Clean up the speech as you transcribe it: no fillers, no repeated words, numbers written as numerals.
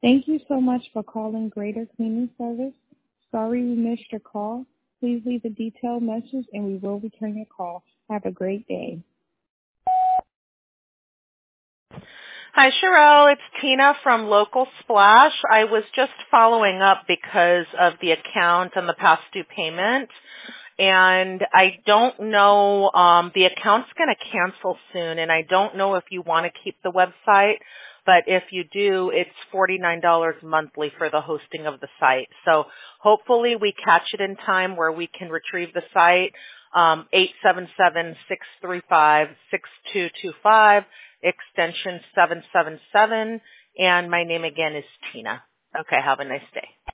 Thank you so much for calling Greater Cleaning Service. Sorry we missed your call. Please leave a detailed message and we will return your call. Have a great day. Hi, Sherelle. It's Tina from Local Splash. I was just following up because of the account and the past due payment. And I don't know, the account's going to cancel soon, and I don't know if you want to keep the website, but if you do, it's $49 monthly for the hosting of the site. So hopefully we catch it in time where we can retrieve the site, 877-635-6225, extension 777, and my name again is Tina. Okay, have a nice day.